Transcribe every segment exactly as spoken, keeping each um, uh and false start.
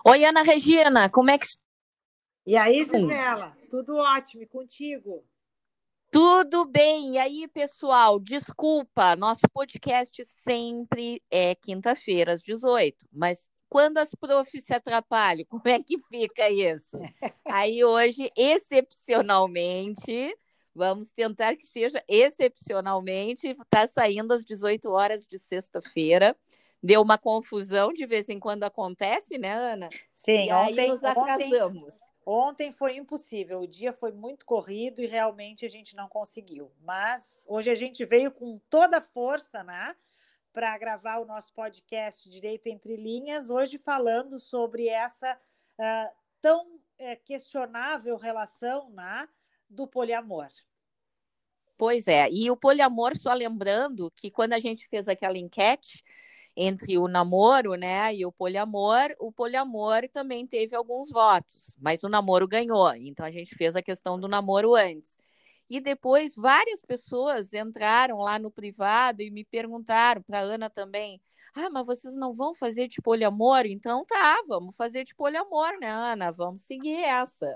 Oi, Ana Regina, como é que E aí, estão? Gisela, tudo ótimo e contigo? Tudo bem? E aí, pessoal, desculpa, nosso podcast sempre é quinta-feira às dezoito, mas quando as profs se atrapalham, como é que fica isso? Aí hoje, excepcionalmente, vamos tentar que seja excepcionalmente, está saindo às dezoito horas de sexta-feira. Deu uma confusão, de vez em quando acontece, né, Ana? E Sim, aí ontem, nos ontem, atrasamos. ontem foi impossível. O dia foi muito corrido e realmente a gente não conseguiu. Mas hoje a gente veio com toda a força, né, para gravar o nosso podcast Direito Entre Linhas, hoje falando sobre essa ah, tão eh, questionável relação, né, do poliamor. Pois é, e o poliamor, só lembrando que quando a gente fez aquela enquete entre o namoro, né, e o poliamor, o poliamor também teve alguns votos, mas o namoro ganhou. Então a gente fez a questão do namoro antes. E depois várias pessoas entraram lá no privado e me perguntaram, para a Ana também: "Ah, mas vocês não vão fazer de poliamor? Então tá, vamos fazer de poliamor, né, Ana? Vamos seguir essa."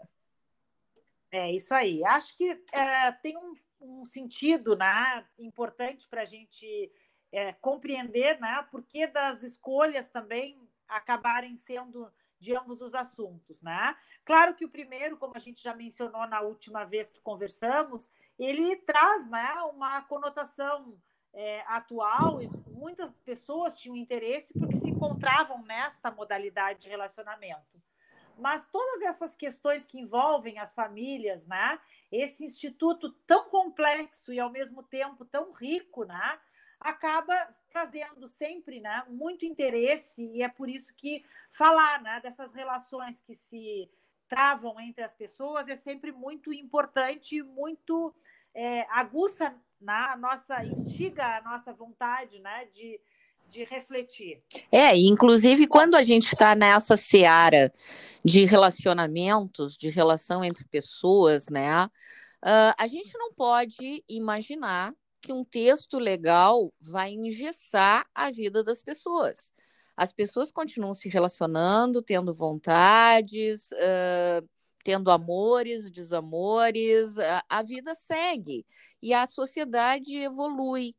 É isso aí. Acho que é, tem um, um sentido, né, importante para a gente é, compreender, né, porque das escolhas também acabarem sendo de ambos os assuntos, né? Claro que o primeiro, como a gente já mencionou na última vez que conversamos, ele traz, né, uma conotação é, atual e muitas pessoas tinham interesse porque se encontravam nesta modalidade de relacionamento. Mas todas essas questões que envolvem as famílias, né? Esse instituto tão complexo e ao mesmo tempo tão rico, né? Acaba trazendo sempre, né, muito interesse e é por isso que falar, né, dessas relações que se travam entre as pessoas é sempre muito importante, muito é, aguça na nossa, instiga a nossa vontade, né, de, de refletir. É, inclusive Bom, quando a gente está nessa seara de relacionamentos, de relação entre pessoas, né? Uh, a gente não pode imaginar que um texto legal vai engessar a vida das pessoas. As pessoas continuam se relacionando, tendo vontades, uh, tendo amores, desamores, a, a vida segue e a sociedade evolui.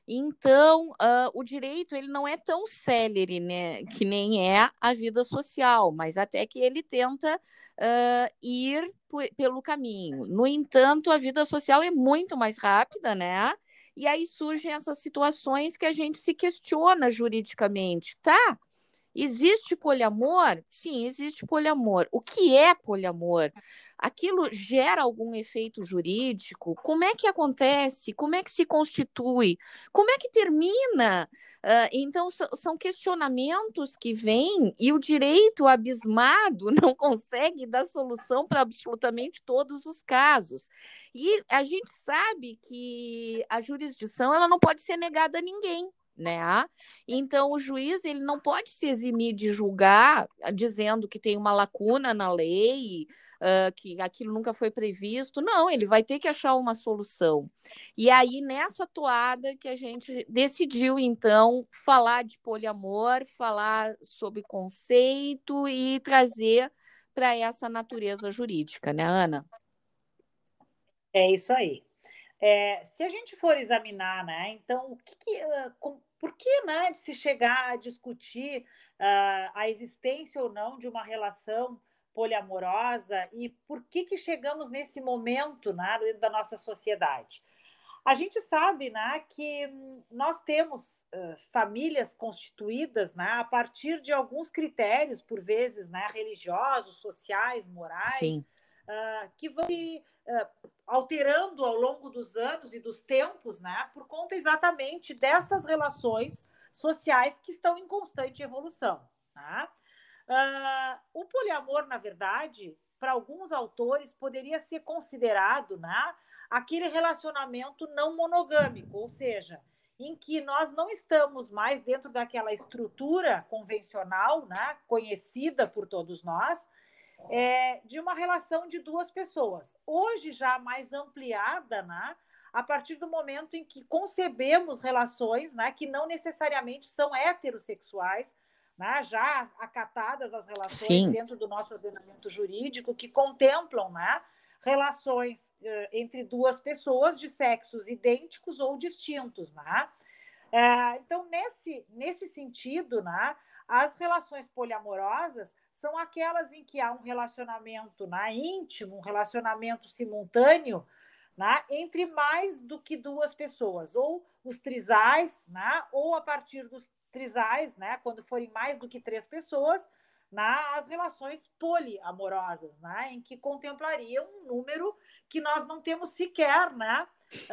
Então, uh, o direito ele não é tão célere, né, que nem é a vida social, mas até que ele tenta uh, ir pelo caminho. No entanto, a vida social é muito mais rápida, né? E aí surgem essas situações que a gente se questiona juridicamente. Tá, existe poliamor? Sim, existe poliamor. O que é poliamor? Aquilo gera algum efeito jurídico? Como é que acontece? Como é que se constitui? Como é que termina? Uh, então, são questionamentos que vêm e o direito abismado não consegue dar solução para absolutamente todos os casos. E a gente sabe que a jurisdição ela não pode ser negada a ninguém, né? Então, o juiz ele não pode se eximir de julgar dizendo que tem uma lacuna na lei, uh, que aquilo nunca foi previsto. Não, ele vai ter que achar uma solução. E aí, nessa toada que a gente decidiu, então, falar de poliamor, falar sobre conceito e trazer para essa natureza jurídica, né, Ana? é isso aí. É, se a gente for examinar, né, então, o que, que com, por que, né, de se chegar a discutir uh, a existência ou não de uma relação poliamorosa e por que, que chegamos nesse momento, né, dentro da nossa sociedade? A gente sabe, né, que nós temos uh, famílias constituídas, né, a partir de alguns critérios, por vezes, né, religiosos, sociais, morais, Sim. uh, que vão uh, alterando ao longo dos anos e dos tempos, né, por conta exatamente destas relações sociais que estão em constante evolução. Né? Uh, o poliamor, na verdade, para alguns autores, poderia ser considerado, né, aquele relacionamento não monogâmico, ou seja, em que nós não estamos mais dentro daquela estrutura convencional, né, conhecida por todos nós, é, de uma relação de duas pessoas. Hoje, já mais ampliada, né, a partir do momento em que concebemos relações, né, que não necessariamente são heterossexuais, né, já acatadas as relações Sim. dentro do nosso ordenamento jurídico, que contemplam, né, relações uh, entre duas pessoas de sexos idênticos ou distintos. Né? Uh, então, nesse, nesse sentido, né, as relações poliamorosas são aquelas em que há um relacionamento, né, íntimo, um relacionamento simultâneo, né, entre mais do que duas pessoas, ou os trisais, né, ou a partir dos trisais, né, quando forem mais do que três pessoas, né, as relações poliamorosas, né, em que contemplariam um número que nós não temos sequer, né,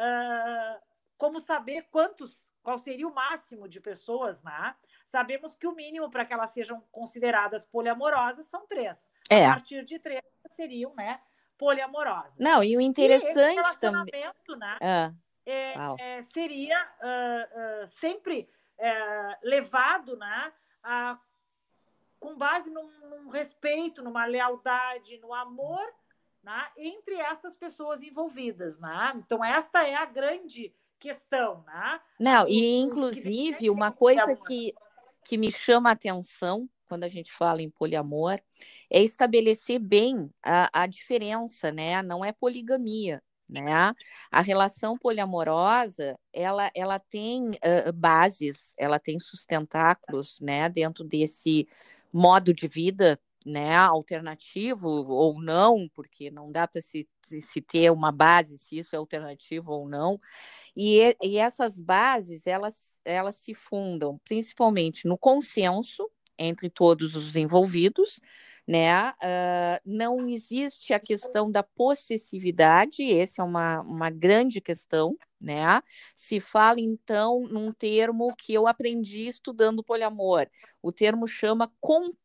uh, como saber quantos, qual seria o máximo de pessoas, né? Sabemos que o mínimo para que elas sejam consideradas poliamorosas são três. É. A partir de três seriam, né, poliamorosas. Não, e o interessante e esse relacionamento, também... né, ah, é, é, seria uh, uh, sempre uh, levado, né, a, com base num, num respeito, numa lealdade, no amor, né, entre estas pessoas envolvidas. Né? Então, esta é a grande questão. Né? Não, os, e inclusive uma coisa que, que me chama a atenção quando a gente fala em poliamor é estabelecer bem a, a diferença, né? Não é poligamia, né? A relação poliamorosa, ela, ela tem uh, bases, ela tem sustentáculos, né? Dentro desse modo de vida, né, alternativo ou não, porque não dá para se, se ter uma base se isso é alternativo ou não. E, e essas bases, elas, elas se fundam principalmente no consenso entre todos os envolvidos, né? Uh, não existe a questão da possessividade, essa é uma, uma grande questão, né? Se fala, então, num termo que eu aprendi estudando poliamor. O termo chama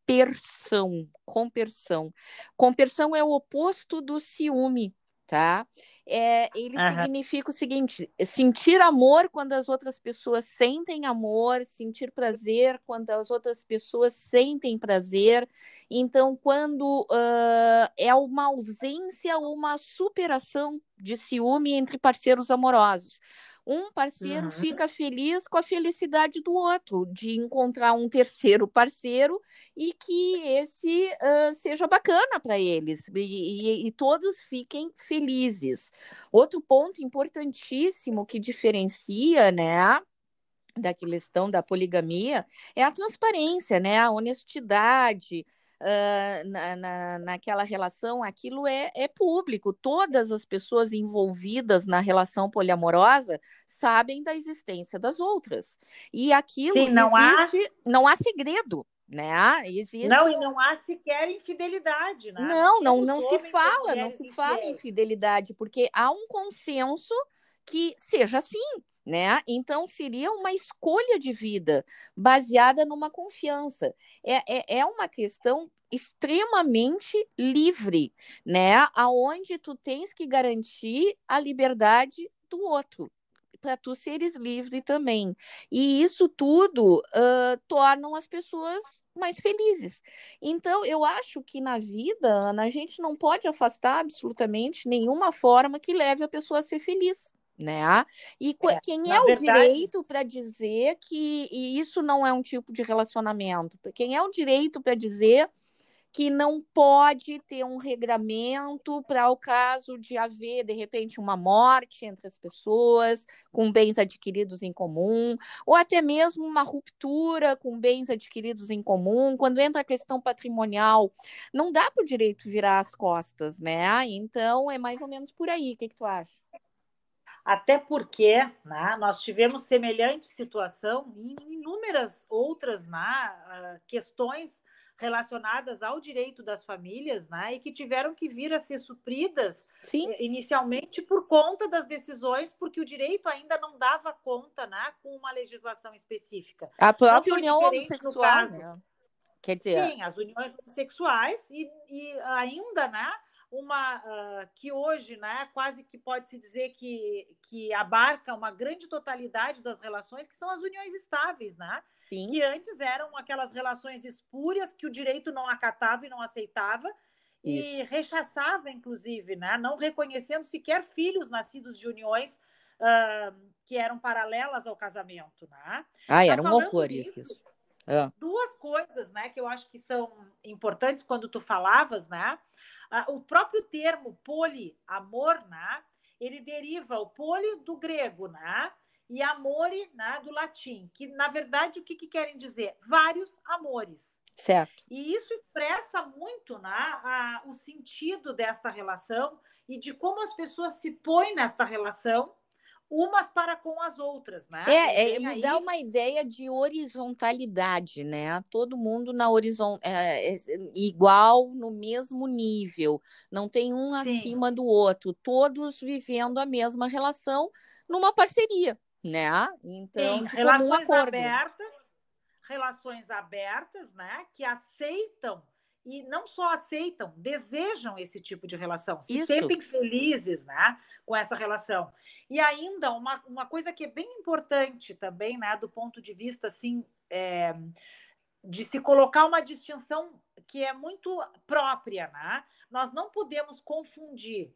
compersão. Compersão. Compersão é o oposto do ciúme, tá? É, ele uhum. significa o seguinte: sentir amor quando as outras pessoas sentem amor, sentir prazer quando as outras pessoas sentem prazer. Então, quando uh, é uma ausência ou uma superação de ciúme entre parceiros amorosos. Um parceiro uhum. fica feliz com a felicidade do outro, de encontrar um terceiro parceiro e que esse uh, seja bacana para eles e, e, e todos fiquem felizes. Outro ponto importantíssimo que diferencia, né, da questão da poligamia é a transparência, né, a honestidade. Uh, na, na, naquela relação, aquilo é, é público. Todas as pessoas envolvidas na relação poliamorosa sabem da existência das outras. E aquilo Sim, não existe, há... não há segredo, né? Existe... Não, e não há sequer infidelidade, né? Não, não, não, não se fala, não se fala em infidelidade, porque há um consenso que seja assim. Né? Então, seria uma escolha de vida baseada numa confiança. É, é, é uma questão extremamente livre, né? Aonde tu tens que garantir a liberdade do outro, para tu seres livre também. E isso tudo uh, tornam as pessoas mais felizes. Então, eu acho que na vida, Ana, a gente não pode afastar absolutamente nenhuma forma que leve a pessoa a ser feliz. Né? E é, quem é o verdade... direito para dizer que isso não é um tipo de relacionamento? Quem é o direito para dizer que não pode ter um regramento para o caso de haver, de repente, uma morte entre as pessoas, com bens adquiridos em comum, ou até mesmo uma ruptura com bens adquiridos em comum, quando entra a questão patrimonial, não dá para o direito virar as costas, né? Então, é mais ou menos por aí. O que, que tu acha? Até porque, né, nós tivemos semelhante situação em inúmeras outras, né, questões relacionadas ao direito das famílias, né, e que tiveram que vir a ser supridas Sim. inicialmente por conta das decisões, porque o direito ainda não dava conta, né, com uma legislação específica. A própria união homossexual, no caso, né? Quer dizer... Sim, as uniões homossexuais e, e ainda, né, uma uh, que hoje, né, quase que pode-se dizer que, que abarca uma grande totalidade das relações, que são as uniões estáveis, né? Sim. Que antes eram aquelas relações espúrias que o direito não acatava e não aceitava e Isso. rechaçava, inclusive, né? Não reconhecendo sequer filhos nascidos de uniões uh, que eram paralelas ao casamento, né? Ah, era um horror isso. É. Duas coisas, né, que eu acho que são importantes quando tu falavas, né? O próprio termo poliamor, né? Ele deriva o poli do grego, né? E amore, né, do latim, que na verdade o que, que querem dizer? Vários amores. Certo. E isso expressa muito, né, a, o sentido desta relação e de como as pessoas se põem nesta relação umas para com as outras, né? É, é vem me aí... dá uma ideia de horizontalidade, né? Todo mundo na horizon... É, é, igual, no mesmo nível, não tem um Sim. acima do outro, todos vivendo a mesma relação numa parceria, né? Então, Sim, de comum relações acordo. abertas, relações abertas, né? Que aceitam e não só aceitam, desejam esse tipo de relação, se Isso. sentem felizes, né, com essa relação. E ainda uma, uma coisa que é bem importante também, né, do ponto de vista assim, é, de se colocar uma distinção que é muito própria, né? Nós não podemos confundir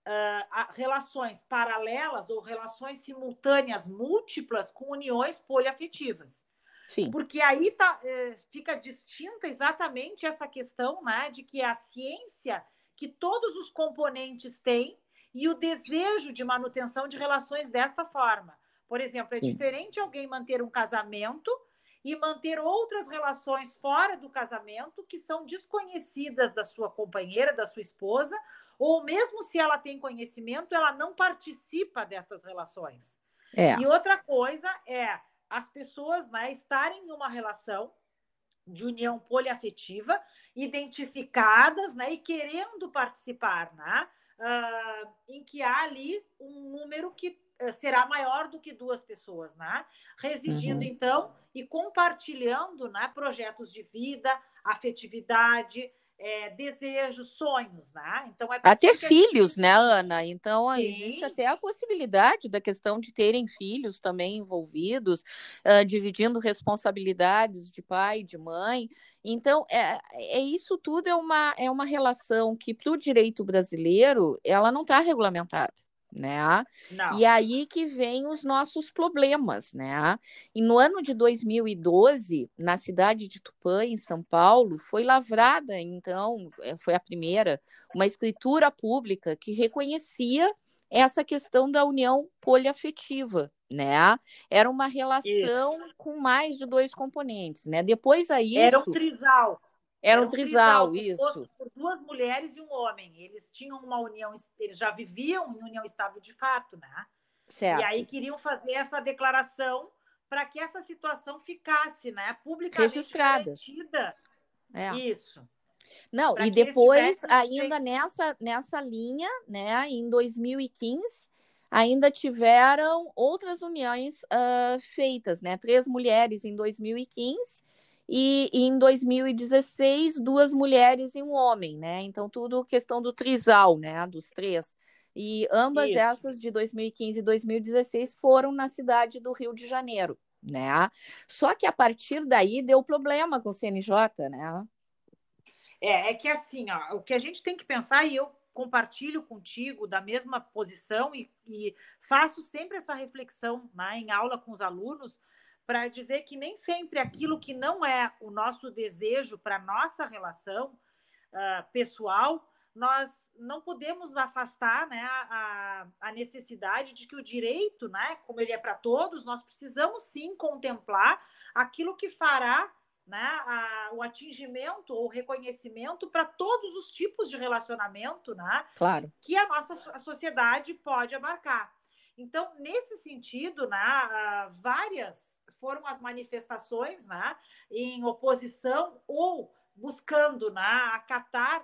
uh, relações paralelas ou relações simultâneas múltiplas com uniões poliafetivas. Sim. Porque aí tá, fica distinta exatamente essa questão, né, de que é a ciência que todos os componentes têm e o desejo de manutenção de relações desta forma. Por exemplo, é diferente alguém manter um casamento e manter outras relações fora do casamento que são desconhecidas da sua companheira, da sua esposa, ou mesmo se ela tem conhecimento, ela não participa dessas relações. É. E outra coisa é as pessoas, né, estarem em uma relação de união poliafetiva, identificadas, né, e querendo participar, né, uh, em que há ali um número que será maior do que duas pessoas, né, residindo, uhum. Então, e compartilhando, né, projetos de vida, afetividade, é, desejos, sonhos, né? Então é até que filhos, gente... né, Ana? Então Sim. Existe até a possibilidade da questão de terem filhos também envolvidos, uh, dividindo responsabilidades de pai, de mãe. Então é, é isso tudo é uma é uma relação que para o direito brasileiro ela não está regulamentada. Né? Não. E aí que vem os nossos problemas, né? E no ano de dois mil e doze, na cidade de Tupã, em São Paulo, foi lavrada, então, foi a primeira, uma escritura pública que reconhecia essa questão da união poliafetiva, né? Era uma relação isso. com mais de dois componentes, né? Depois a isso... Era um trisal. Era um trisal, por, isso. Por duas mulheres e um homem. Eles tinham uma união, eles já viviam em união estável de fato, né? Certo. E aí queriam fazer essa declaração para que essa situação ficasse, né, publicamente registrada. Garantida. É. Isso. Não, pra e depois, tivessem... ainda nessa, nessa linha, né, em dois mil e quinze, ainda tiveram outras uniões uh, feitas, né? Três mulheres em dois mil e quinze e, e em dois mil e dezesseis, duas mulheres e um homem, né? Então, tudo questão do trisal, né? Dos três. E ambas Isso. essas de dois mil e quinze e dois mil e dezesseis foram na cidade do Rio de Janeiro, né? Só que a partir daí deu problema com o C N J, né? É, é que assim, ó, o que a gente tem que pensar, e eu compartilho contigo da mesma posição e, e faço sempre essa reflexão, né, em aula com os alunos, para dizer que nem sempre aquilo que não é o nosso desejo para a nossa relação uh, pessoal, nós não podemos afastar, né, a, a necessidade de que o direito, né, como ele é para todos, nós precisamos sim contemplar aquilo que fará, né, a, o atingimento ou reconhecimento para todos os tipos de relacionamento, né, claro. que a nossa a sociedade pode abarcar. Então, nesse sentido, né, várias foram as manifestações, né, em oposição ou buscando, né, acatar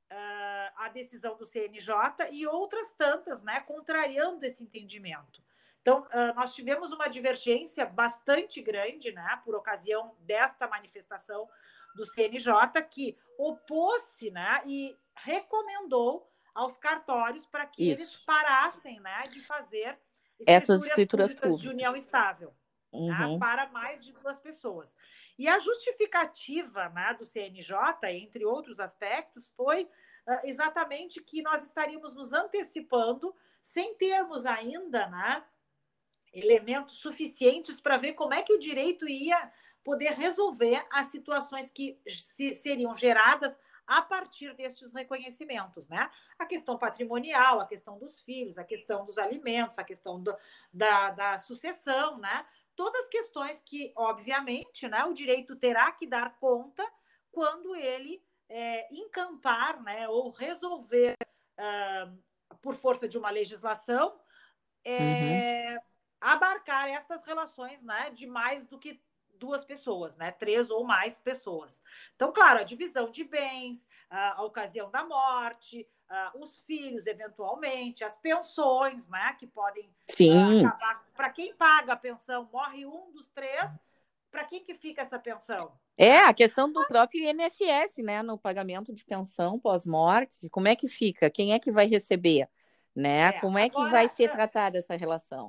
uh, a decisão do C N J e outras tantas, né, contrariando esse entendimento. Então, uh, nós tivemos uma divergência bastante grande, né, por ocasião desta manifestação do C N J, que opôs-se, né, e recomendou aos cartórios para que Isso. eles parassem, né, de fazer escrituras essas escrituras públicas, públicas de união estável. Uhum. Né, para mais de duas pessoas. E a justificativa, né, do C N J, entre outros aspectos, foi uh, exatamente que nós estaríamos nos antecipando, sem termos ainda, né, elementos suficientes para ver como é que o direito ia poder resolver as situações que se, seriam geradas a partir destes reconhecimentos, né? A questão patrimonial, a questão dos filhos, a questão dos alimentos, a questão do, da, da sucessão, né? Todas as questões que, obviamente, né, o direito terá que dar conta quando ele é, encampar, né, ou resolver, uh, por força de uma legislação, é, uhum. abarcar essas relações, né, de mais do que duas pessoas, né? Três ou mais pessoas. Então, claro, a divisão de bens, a ocasião da morte, os filhos, eventualmente, as pensões, né? Que podem Sim. acabar. Para quem paga a pensão, morre um dos três, para quem que fica essa pensão? É, né? a questão do próprio I N S S, né? No pagamento de pensão pós-morte, como é que fica? Quem é que vai receber? Né? É, como é agora, que vai ser tratada essa relação?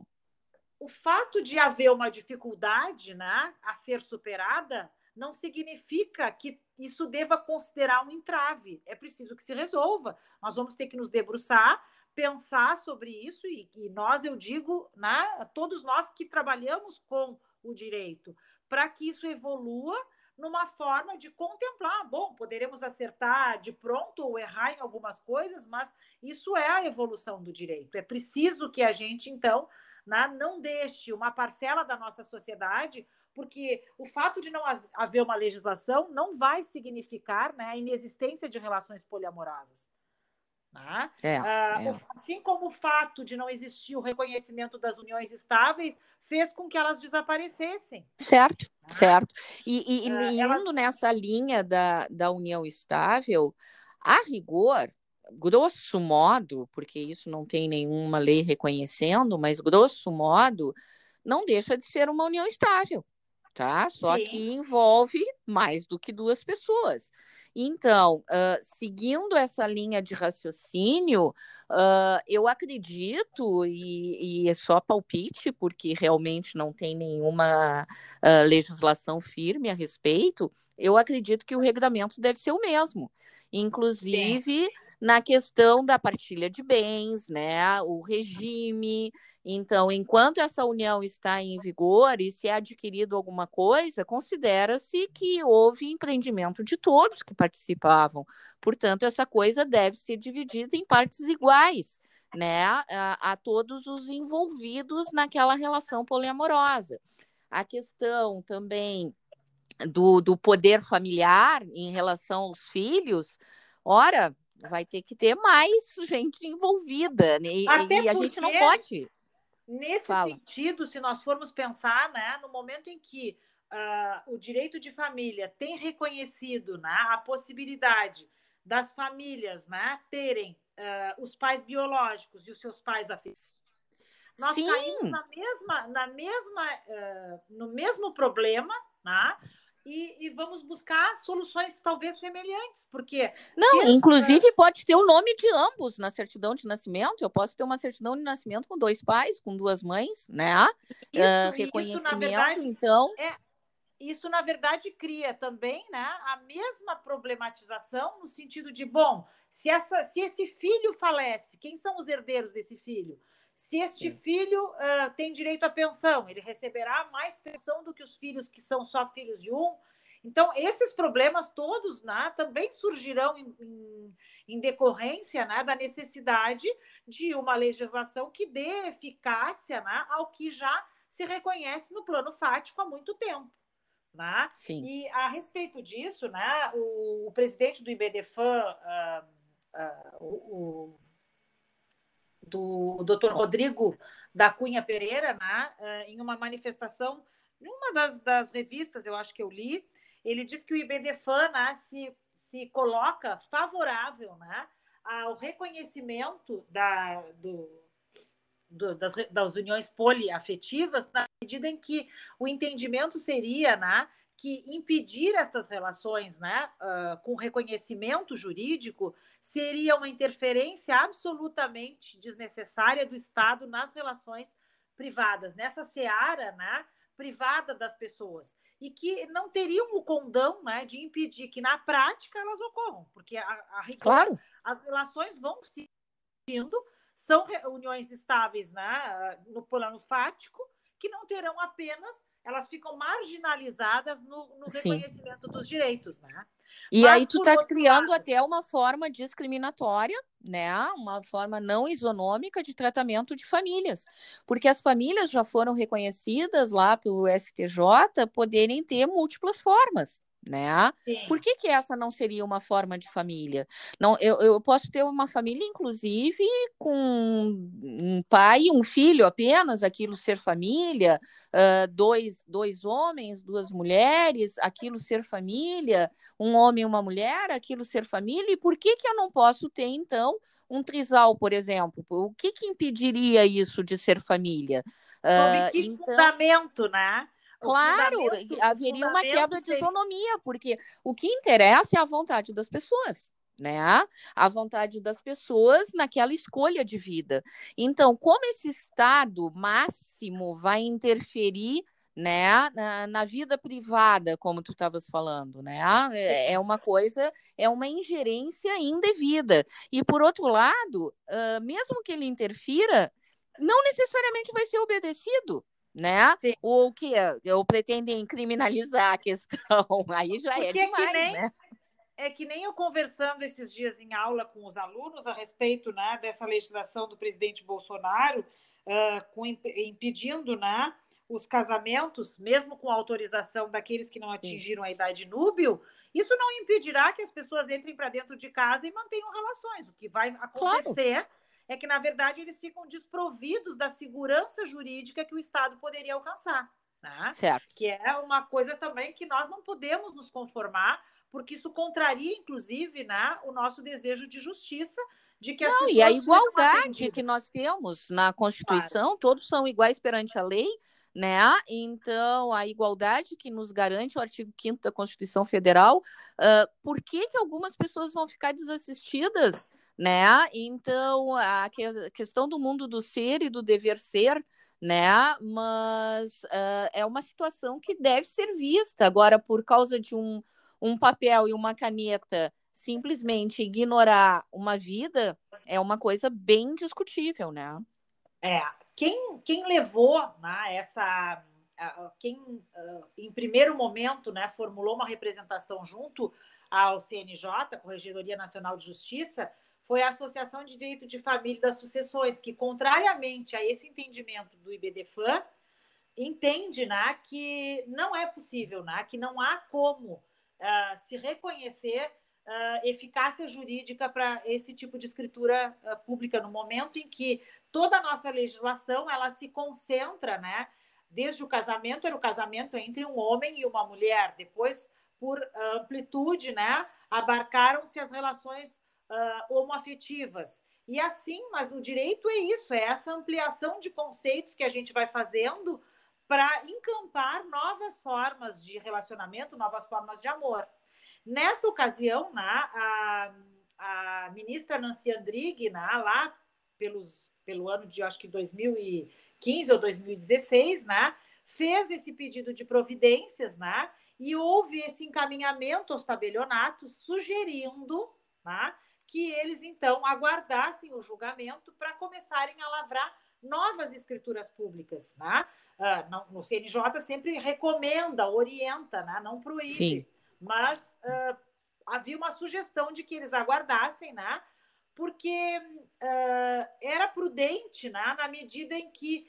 O fato de haver uma dificuldade, né, a ser superada não significa que isso deva considerar um entrave. É preciso que se resolva. Nós vamos ter que nos debruçar, pensar sobre isso, e, e nós, eu digo, né, todos nós que trabalhamos com o direito, para que isso evolua numa forma de contemplar. Bom, poderemos acertar de pronto ou errar em algumas coisas, mas isso é a evolução do direito. É preciso que a gente, então, né, não deixe uma parcela da nossa sociedade, porque o fato de não haver uma legislação não vai significar, né, a inexistência de relações poliamorosas. Né? É, ah, é. Assim como o fato de não existir o reconhecimento das uniões estáveis fez com que elas desaparecessem. Certo, né? certo. E, e, ah, e ela... indo nessa linha da, da união estável, a rigor, grosso modo, porque isso não tem nenhuma lei reconhecendo, mas grosso modo, não deixa de ser uma união estável, tá? Só Sim. que envolve mais do que duas pessoas. Então, uh, seguindo essa linha de raciocínio, uh, eu acredito, e, e é só palpite, porque realmente não tem nenhuma uh, legislação firme a respeito, eu acredito que o regulamento deve ser o mesmo. Inclusive, Sim. na questão da partilha de bens, né? O regime. Então, enquanto essa união está em vigor e se é adquirido alguma coisa, considera-se que houve empreendimento de todos que participavam. Portanto, essa coisa deve ser dividida em partes iguais, né, a, a todos os envolvidos naquela relação poliamorosa. A questão também do, do poder familiar em relação aos filhos, ora, vai ter que ter mais gente envolvida, né? E, Até e a porque... gente não pode... Nesse Fala. sentido, se nós formos pensar, né, no momento em que uh, o direito de família tem reconhecido, né, a possibilidade das famílias, né, terem uh, os pais biológicos e os seus pais afetivos, nós Sim. caímos na mesma, na mesma, uh, no mesmo problema, né? E, e vamos buscar soluções talvez semelhantes, porque... Não, ter, inclusive uh... pode ter o nome de ambos na certidão de nascimento. Eu posso ter uma certidão de nascimento com dois pais, com duas mães, né? Isso, uh, reconhecimento, isso, na verdade, então... É... Isso, na verdade, cria também, né, a mesma problematização no sentido de, bom, se, essa, se esse filho falece, quem são os herdeiros desse filho? Se este Sim. filho uh, tem direito à pensão, ele receberá mais pensão do que os filhos que são só filhos de um? Então, esses problemas todos, né, também surgirão em, em, em decorrência, né, da necessidade de uma legislação que dê eficácia, né, ao que já se reconhece no plano fático há muito tempo. Né? E a respeito disso, né, o, o presidente do IBDFAN, uh, uh, o, o, do o doutor Rodrigo da Cunha Pereira, né, uh, em uma manifestação, em uma das, das revistas, eu acho que eu li, ele disse que o IBDFAN, né, se, se coloca favorável, né, ao reconhecimento da, do, do, das, das uniões poliafetivas, na medida em que o entendimento seria, né, que impedir essas relações, né, uh, com reconhecimento jurídico seria uma interferência absolutamente desnecessária do Estado nas relações privadas, nessa seara, né, privada das pessoas, e que não teriam o condão, né, de impedir que na prática elas ocorram, porque a, a rigor, claro. As relações vão se indo, são uniões estáveis, né, no plano fático, que não terão apenas elas ficam marginalizadas no, no reconhecimento dos direitos, né? E Mas, aí tu está criando lado... até uma forma discriminatória, né? Uma forma não isonômica de tratamento de famílias, porque as famílias já foram reconhecidas lá pelo S T J poderem ter múltiplas formas. Né? Por que, que essa não seria uma forma de família? Não, eu, eu posso ter uma família, inclusive, com um pai e um filho apenas, aquilo ser família, uh, dois, dois homens, duas mulheres, aquilo ser família, um homem e uma mulher, aquilo ser família, e por que, que eu não posso ter, então, um trisal, por exemplo? O que, que impediria isso de ser família? Sob uh, que então... fundamento, né? Claro, haveria uma quebra de isonomia, porque o que interessa é a vontade das pessoas, né? A vontade das pessoas naquela escolha de vida. Então, como esse estado máximo vai interferir, né, na, na vida privada, como tu estavas falando, né? É uma coisa, é uma ingerência indevida. E, por outro lado, uh, mesmo que ele interfira, não necessariamente vai ser obedecido. Né? Sim. Ou o que ou pretendem criminalizar a questão, aí já Porque é demais, é que nem, né? É que nem eu conversando esses dias em aula com os alunos a respeito, né, dessa legislação do presidente Bolsonaro, uh, com, impedindo, né, os casamentos, mesmo com autorização daqueles que não atingiram Sim. a idade núbil, isso não impedirá que as pessoas entrem para dentro de casa e mantenham relações. O que vai acontecer claro. é que, na verdade, eles ficam desprovidos da segurança jurídica que o Estado poderia alcançar. Né? Certo. Que é uma coisa também que nós não podemos nos conformar, porque isso contraria, inclusive, né, o nosso desejo de justiça, de que as não, pessoas e a igualdade que nós temos na Constituição, claro. Todos são iguais perante a lei, né? Então, a igualdade que nos garante o artigo quinto da Constituição Federal, uh, por que que algumas pessoas vão ficar desassistidas, né? Então, a questão do mundo do ser e do dever ser, né? Mas uh, é uma situação que deve ser vista. Agora, por causa de um, um papel e uma caneta simplesmente ignorar uma vida é uma coisa bem discutível, né? É, quem, quem levou, né, essa... Quem, em primeiro momento, né, formulou uma representação junto ao C N J, Corregedoria Nacional de Justiça, foi a Associação de Direito de Família e das Sucessões, que, contrariamente a esse entendimento do IBDFAM, entende, né, que não é possível, né, que não há como uh, se reconhecer uh, eficácia jurídica para esse tipo de escritura uh, pública no momento em que toda a nossa legislação ela se concentra, né, desde o casamento, era o casamento entre um homem e uma mulher, depois, por amplitude, né, abarcaram-se as relações uh, homoafetivas. E assim, mas o direito é isso, é essa ampliação de conceitos que a gente vai fazendo para encampar novas formas de relacionamento, novas formas de amor. Nessa ocasião, né, a, a ministra Nancy Andrighi, né, lá pelos, pelo ano de, acho que dois mil e quinze ou dois mil e dezesseis, né, fez esse pedido de providências, né, e houve esse encaminhamento aos tabelionatos, sugerindo, né, que eles, então, aguardassem o julgamento para começarem a lavrar novas escrituras públicas. Né? Uh, no C N J sempre recomenda, orienta, né? Não proíbe. Sim. Mas uh, havia uma sugestão de que eles aguardassem, né? Porque uh, era prudente, né? Na medida em que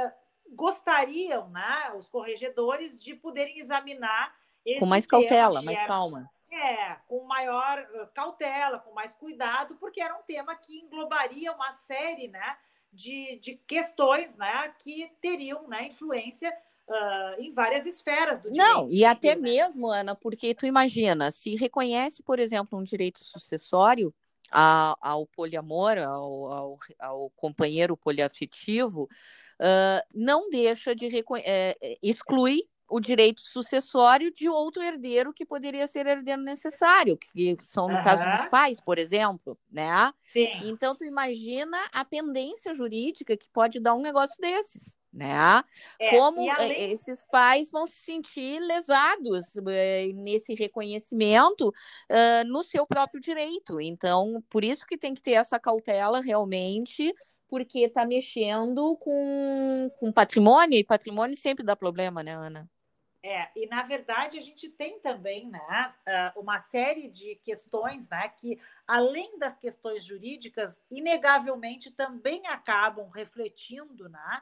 gostariam, né? Os corregedores de poderem examinar esse com mais tema, cautela, mais era... calma. É, com maior cautela, com mais cuidado, porque era um tema que englobaria uma série, né, de, de questões, né, que teriam, né, influência uh, em várias esferas do direito. Não, e até né? mesmo, Ana, porque tu imagina, se reconhece, por exemplo, um direito sucessório ao, ao poliamor, ao, ao, ao companheiro poliafetivo, uh, não deixa de é, exclui o direito sucessório de outro herdeiro que poderia ser herdeiro necessário, que são no uhum. caso dos pais, por exemplo, né? Sim. Então tu imagina a pendência jurídica que pode dar um negócio desses, né? É, Como além... esses pais vão se sentir lesados eh, nesse reconhecimento uh, no seu próprio direito. Então, por isso que tem que ter essa cautela realmente, porque está mexendo com, com patrimônio, e patrimônio sempre dá problema, né, Ana? É, e na verdade a gente tem também, né, uma série de questões, né, que além das questões jurídicas, inegavelmente também acabam refletindo, né,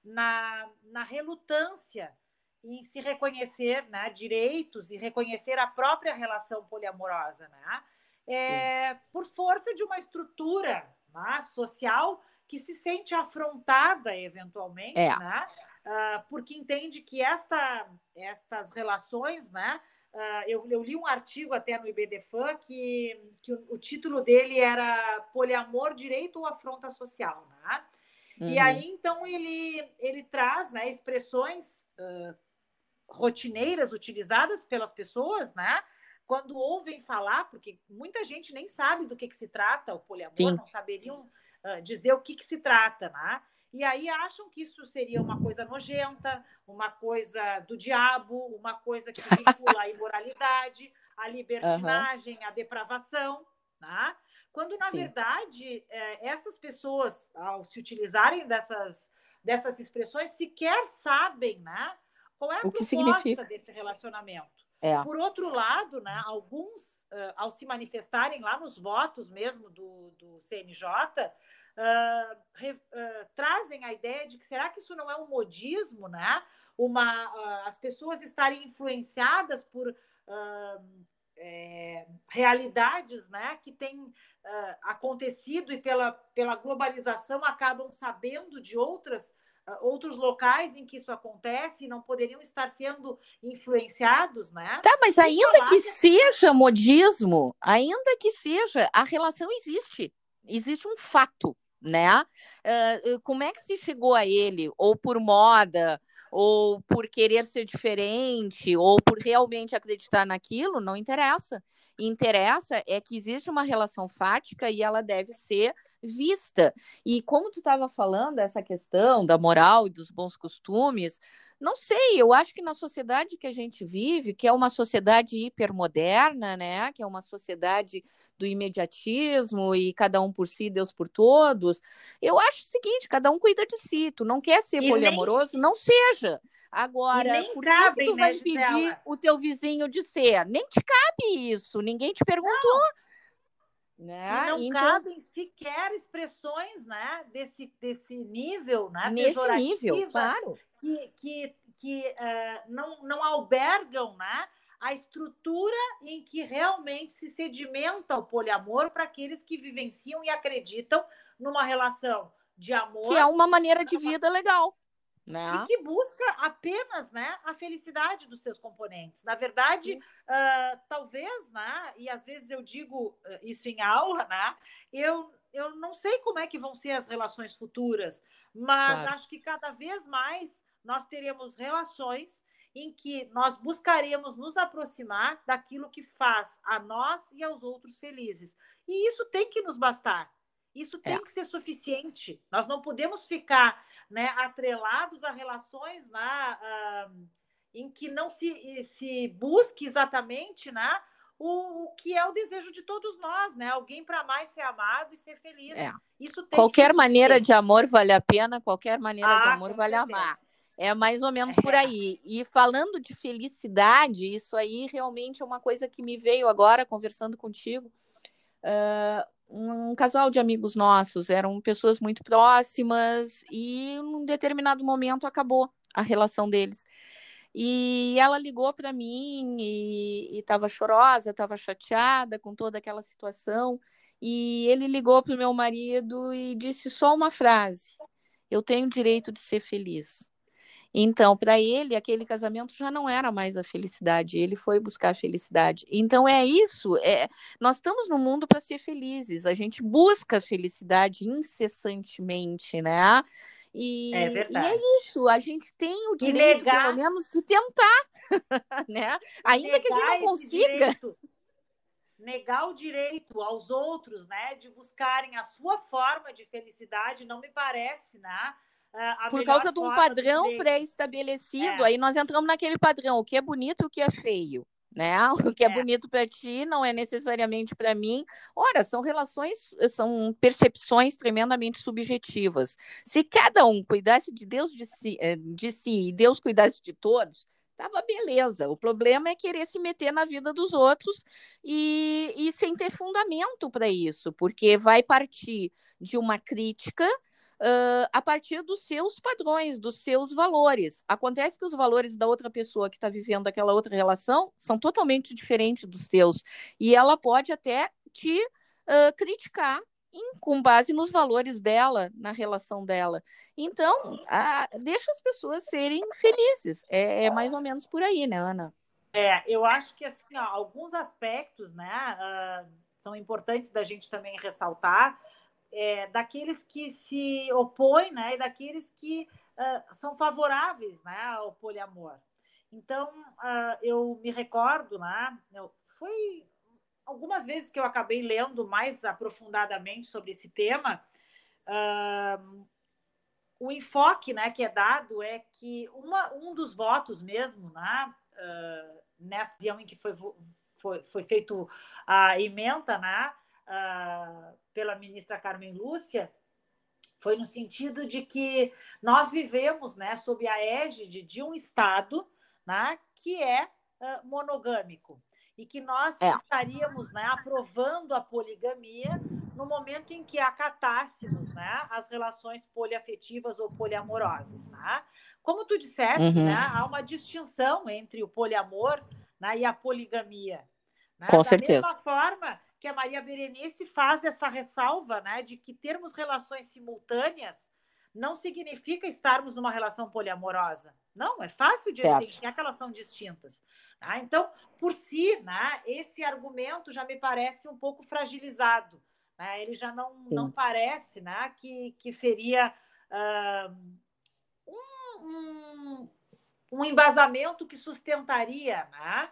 na, na relutância em se reconhecer, né, direitos e reconhecer a própria relação poliamorosa, né, é, por força de uma estrutura, né, social que se sente afrontada eventualmente, É. né, Uh, porque entende que esta, estas relações, né? Uh, eu, eu li um artigo até no I B D F A que, que o, o título dele era Poliamor, Direito ou Afronta Social, né? Uhum. E aí, então, ele, ele traz, né, expressões uh, rotineiras utilizadas pelas pessoas, né? Quando ouvem falar, porque muita gente nem sabe do que, que se trata o poliamor, Sim. não saberiam uh, dizer o que, que se trata, né? E aí acham que isso seria uma coisa nojenta, uma coisa do diabo, uma coisa que vincula a imoralidade, a libertinagem, uhum. a depravação, né? Quando, na Sim. verdade, essas pessoas, ao se utilizarem dessas, dessas expressões, sequer sabem, né, qual é a o que proposta significa desse relacionamento. É. Por outro lado, né, alguns, uh, ao se manifestarem lá nos votos mesmo do, do C N J, Uh, re, uh, trazem a ideia de que será que isso não é um modismo, né? Uma, uh, as pessoas estarem influenciadas por uh, é, realidades, né, que têm acontecido e pela, pela globalização acabam sabendo de outras, outros locais em que isso acontece e não poderiam estar sendo influenciados, né? Tá, mas ainda que seja modismo, ainda que seja, a relação existe. Existe um fato, né? Uh, como é que se chegou a ele? Ou por moda, ou por querer ser diferente, ou por realmente acreditar naquilo, não interessa. Interessa é que existe uma relação fática e ela deve ser vista. E como tu estava falando, essa questão da moral e dos bons costumes, não sei, eu acho que na sociedade que a gente vive, que é uma sociedade hipermoderna, né? Que é uma sociedade do imediatismo e cada um por si, Deus por todos, eu acho o seguinte, cada um cuida de si, tu não quer ser e poliamoroso, nem... não seja. Agora, por que, cabem, que tu vai né, impedir Gisela? O teu vizinho de ser? Nem te cabe isso, ninguém te perguntou. Não. Né? E não então, cabem sequer expressões, né, desse, desse nível, né, nesse nível, claro. que, que, que uh, não, não albergam, né, a estrutura em que realmente se sedimenta o poliamor para aqueles que vivenciam e acreditam numa relação de amor. Que é uma maneira de vida legal. Né? E que busca apenas, né, a felicidade dos seus componentes. Na verdade, uh, talvez, né, e às vezes eu digo uh, isso em aula, né, eu, eu não sei como é que vão ser as relações futuras, mas claro. Acho que cada vez mais nós teremos relações em que nós buscaremos nos aproximar daquilo que faz a nós e aos outros felizes. E isso tem que nos bastar. Isso tem é. que ser suficiente. Nós não podemos ficar, né, atrelados a relações, né, uh, em que não se, se busque exatamente, né, o, o que é o desejo de todos nós, né? Alguém para amar e ser amado e ser feliz. É. Isso tem qualquer que ser maneira de amor vale a pena, qualquer maneira ah, de amor vale certeza. amar. É mais ou menos por aí. E falando de felicidade, isso aí realmente é uma coisa que me veio agora conversando contigo. Uh, um casal de amigos nossos, eram pessoas muito próximas e num determinado momento acabou a relação deles. E ela ligou para mim e estava chorosa, estava chateada com toda aquela situação. E ele ligou para o meu marido e disse só uma frase: eu tenho o direito de ser feliz. Então, para ele, aquele casamento já não era mais a felicidade, ele foi buscar a felicidade. Então, é isso, é, nós estamos no mundo para ser felizes, a gente busca a felicidade incessantemente, né? E é, verdade. E é isso, a gente tem o direito, negar, pelo menos, de tentar, né? Ainda que a gente não consiga. Direito, negar o direito aos outros, né, de buscarem a sua forma de felicidade, não me parece, né? A Por causa de um padrão pré-estabelecido, é. Aí nós entramos naquele padrão, o que é bonito e o que é feio, né? O que é, É. bonito para ti não é necessariamente para mim. Ora, são relações, são percepções tremendamente subjetivas. Se cada um cuidasse de Deus de si, de si e Deus cuidasse de todos, tava beleza. O problema é querer se meter na vida dos outros e, e sem ter fundamento para isso, porque vai partir de uma crítica Uh, a partir dos seus padrões, dos seus valores. Acontece que os valores da outra pessoa que está vivendo aquela outra relação são totalmente diferentes dos teus. E ela pode até te uh, criticar em, com base nos valores dela, na relação dela. Então, a, deixa as pessoas serem felizes. É, é mais ou menos por aí, né, Ana? É, eu acho que assim, ó, alguns aspectos, né, uh, são importantes da gente também ressaltar. É, daqueles que se opõem, né, e daqueles que uh, são favoráveis, né, ao poliamor. Então, uh, eu me recordo, né, eu, foi algumas vezes que eu acabei lendo mais aprofundadamente sobre esse tema, uh, o enfoque, né, que é dado é que uma, um dos votos mesmo, né, uh, nessa ocasião em que foi, foi, foi feito a ementa, né, Uh, pela ministra Carmen Lúcia, foi no sentido de que nós vivemos, né, sob a égide de um Estado, né, que é uh, monogâmico e que nós é. estaríamos, né, aprovando a poligamia no momento em que acatássemos, né, as relações poliafetivas ou poliamorosas. Né? Como tu disseste, uhum. né, há uma distinção entre o poliamor, né, e a poligamia. Né? Com da certeza. mesma forma que a Maria Berenice faz essa ressalva, né, de que termos relações simultâneas não significa estarmos numa relação poliamorosa. Não, é fácil de evidenciar que elas são distintas. Né? Então, por si, né, esse argumento já me parece um pouco fragilizado. Né? Ele já não, não parece, né, que, que seria uh, um, um, um embasamento que sustentaria, né?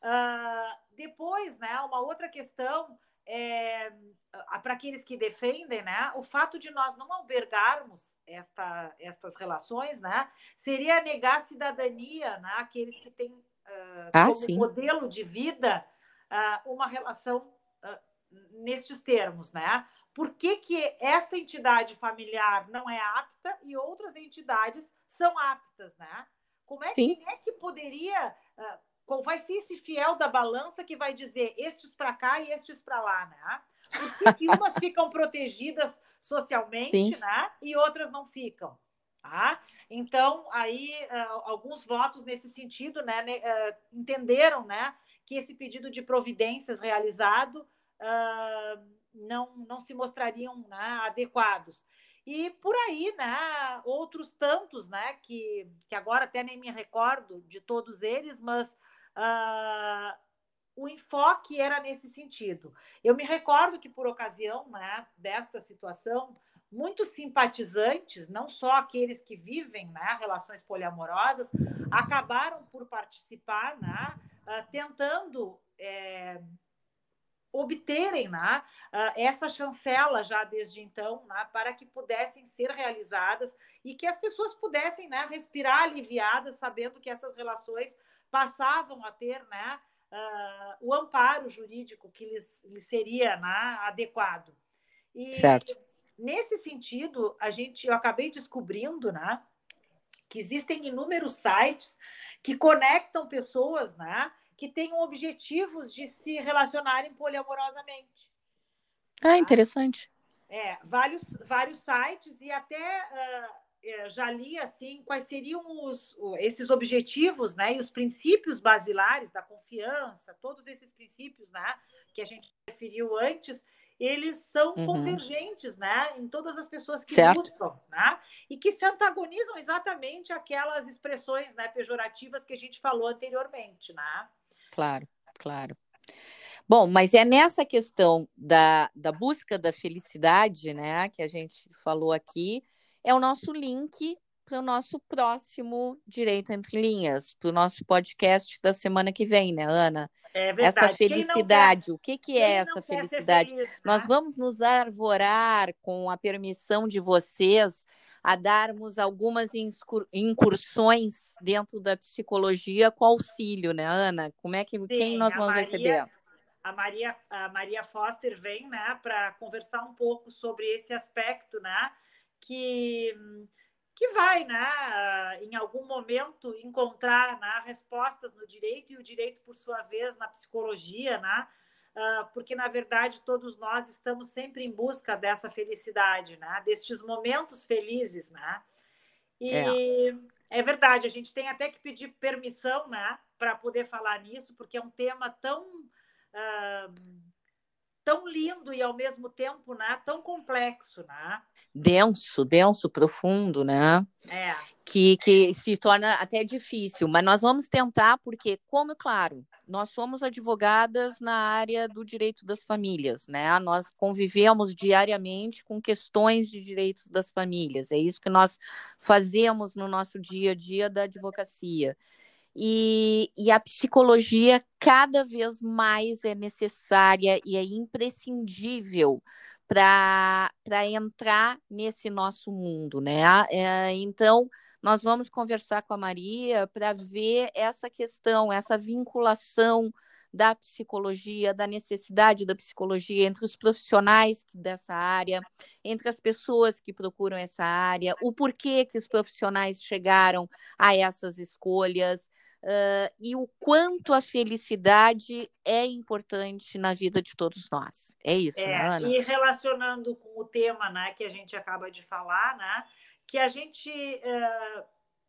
Uh, depois, né, uma outra questão é, para aqueles que defendem, né, o fato de nós não albergarmos esta, estas relações, né, seria negar cidadania, né, àqueles que têm uh, ah, como sim. modelo de vida uh, uma relação uh, nestes termos, né? Por que, que esta entidade familiar não é apta e outras entidades são aptas, né? Como é, quem é que poderia... Uh, qual vai ser esse fiel da balança que vai dizer estes para cá e estes para lá, né? Por que, que umas ficam protegidas socialmente, Sim. né? E outras não ficam, tá? Então, aí, uh, alguns votos nesse sentido, né? Uh, entenderam, né? Que esse pedido de providências realizado uh, não, não se mostrariam, né, adequados. E por aí, né, outros tantos, né, que, que agora até nem me recordo de todos eles, mas uh, o enfoque era nesse sentido. Eu me recordo que, por ocasião, né, desta situação, muitos simpatizantes, não só aqueles que vivem, né, relações poliamorosas, acabaram por participar, né, uh, tentando... É, obterem, né, essa chancela já desde então, né, para que pudessem ser realizadas e que as pessoas pudessem, né, respirar aliviadas, sabendo que essas relações passavam a ter, né, uh, o amparo jurídico que lhes, lhes seria, né, adequado. E certo. Nesse sentido, a gente, eu acabei descobrindo, né, que existem inúmeros sites que conectam pessoas, né, que tenham objetivos de se relacionarem poliamorosamente. Ah, interessante. É, vários, vários sites e até uh, já li assim quais seriam os, esses objetivos, né, e os princípios basilares da confiança, todos esses princípios, né, que a gente referiu antes, eles são uhum. convergentes, né, em todas as pessoas que certo. buscam, né, e que se antagonizam exatamente aquelas expressões, né, pejorativas que a gente falou anteriormente, né? Claro, claro. Bom, mas é nessa questão da, da busca da felicidade, né, que a gente falou aqui, é o nosso link para o nosso próximo Direito Entre Linhas, para o nosso podcast da semana que vem, né, Ana? É Essa verdade. Quem não quer, felicidade, o que, que é quem essa não quer ser felicidade? feliz, Nós né? vamos nos arvorar, com a permissão de vocês, a darmos algumas incursões dentro da psicologia com auxílio, né, Ana? Como é que quem Sim, nós a vamos Maria, receber? a Maria, a Maria Foster vem, né, para conversar um pouco sobre esse aspecto, né, que que vai, né, em algum momento encontrar, né, respostas no direito e o direito por sua vez na psicologia, né? Porque na verdade todos nós estamos sempre em busca dessa felicidade, né? Destes momentos felizes, né? É. E é verdade, a gente tem até que pedir permissão, né, para poder falar nisso, porque é um tema tão uh, tão lindo e ao mesmo tempo, né, tão complexo, né? Denso, denso, profundo, né? É. Que, que se torna até difícil, mas nós vamos tentar, porque, como é claro, nós somos advogadas na área do direito das famílias, né? Nós convivemos diariamente com questões de direitos das famílias, é isso que nós fazemos no nosso dia a dia da advocacia. E, e a psicologia cada vez mais é necessária e é imprescindível para entrar nesse nosso mundo, né? É, então, nós vamos conversar com a Maria para ver essa questão, essa vinculação da psicologia, da necessidade da psicologia entre os profissionais dessa área, entre as pessoas que procuram essa área, o porquê que os profissionais chegaram a essas escolhas. Uh, e o quanto a felicidade é importante na vida de todos nós. É isso, É, né, Ana? e relacionando com o tema, né, que a gente acaba de falar, né, que a gente é,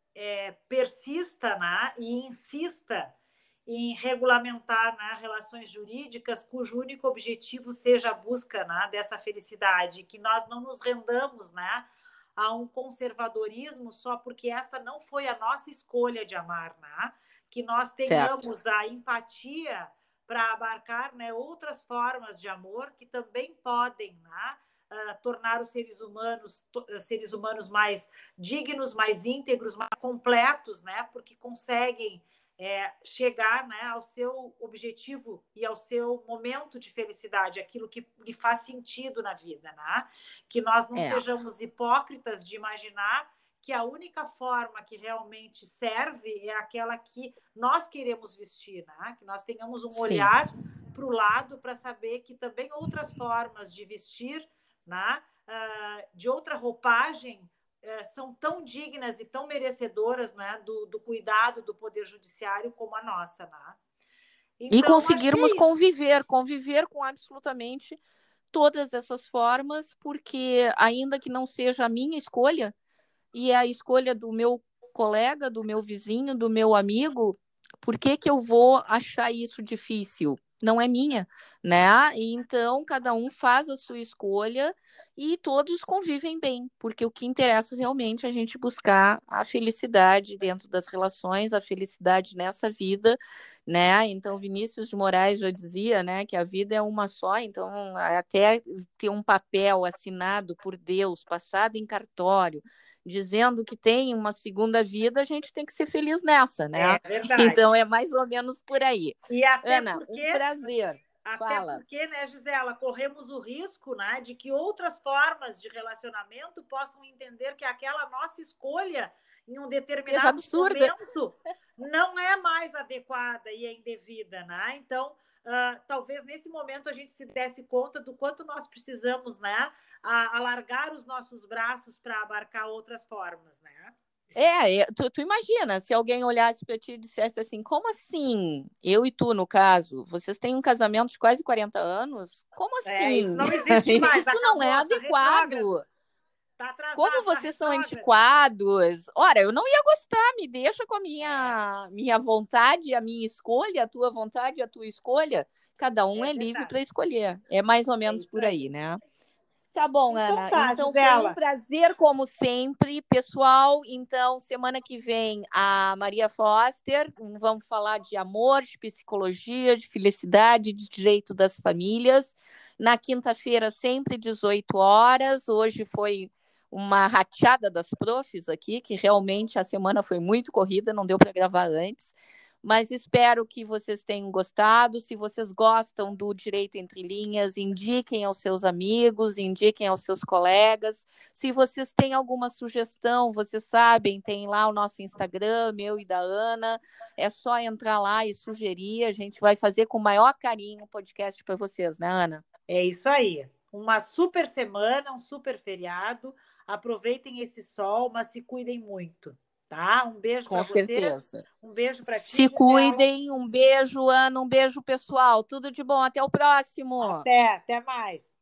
é, persista, né, e insista em regulamentar, né, relações jurídicas cujo único objetivo seja a busca, né, dessa felicidade, que nós não nos rendamos, né, a um conservadorismo só porque esta não foi a nossa escolha de amar, né? Que nós tenhamos certo. A empatia para abarcar, né, outras formas de amor que também podem, né, uh, tornar os seres humanos seres humanos mais dignos, mais íntegros, mais completos, né? Porque conseguem é, chegar, né, ao seu objetivo e ao seu momento de felicidade, aquilo que lhe faz sentido na vida, né? Que nós não é. sejamos hipócritas de imaginar que a única forma que realmente serve é aquela que nós queremos vestir, né? Que nós tenhamos um Sim. olhar para o lado para saber que também outras formas de vestir, né? uh, de outra roupagem, são tão dignas e tão merecedoras, né, do, do cuidado do Poder Judiciário como a nossa, né? Então, e conseguirmos é conviver, conviver com absolutamente todas essas formas, porque ainda que não seja a minha escolha, e a escolha do meu colega, do meu vizinho, do meu amigo, por que que eu vou achar isso difícil? Não é minha, né? E então, cada um faz a sua escolha e todos convivem bem, porque o que interessa realmente é a gente buscar a felicidade dentro das relações, a felicidade nessa vida, né? Então, Vinícius de Moraes já dizia, né, que a vida é uma só, então até ter um papel assinado por Deus, passado em cartório, dizendo que tem uma segunda vida, a gente tem que ser feliz nessa, né? É verdade. Então é mais ou menos por aí. E até Ana, porque, um prazer. Até Fala. porque, né, Gisela, corremos o risco, né, de que outras formas de relacionamento possam entender que aquela nossa escolha em um determinado momento não é mais adequada e é indevida, né? Então, Uh, talvez nesse momento a gente se desse conta do quanto nós precisamos, né, a, alargar os nossos braços para abarcar outras formas, né? É, tu, tu imagina se alguém olhasse para ti e dissesse assim, como assim? Eu e tu, no caso, vocês têm um casamento de quase quarenta anos? Como assim? É, isso não existe mais. Isso Acabou, não é adequado. Tá atrasado, Como tá vocês são antiquados? Ora, eu não ia gostar, me deixa com a minha, é. minha vontade, a minha escolha, a tua vontade, a tua escolha. Cada um é, é livre para escolher. É mais ou menos é por aí, aí, né? Tá bom, então, Ana. Tá, então Gisela. foi um prazer, como sempre, pessoal. Então, semana que vem, a Maria Foster, vamos falar de amor, de psicologia, de felicidade, de direito das famílias. Na quinta-feira, sempre dezoito horas. Hoje foi uma rateada das profs aqui, que realmente a semana foi muito corrida, não deu para gravar antes. Mas espero que vocês tenham gostado. Se vocês gostam do Direito Entre Linhas, indiquem aos seus amigos, indiquem aos seus colegas. Se vocês têm alguma sugestão, vocês sabem, tem lá o nosso Instagram, meu e da Ana. É só entrar lá e sugerir. A gente vai fazer com o maior carinho um podcast para vocês, né, Ana? É isso aí. Uma super semana, um super feriado. Aproveitem esse sol, mas se cuidem muito. Tá? Um beijo para vocês. Com certeza. Um beijo para ti. Se cuidem. Um beijo, Ana. Um beijo, pessoal. Tudo de bom. Até o próximo. Até, até mais.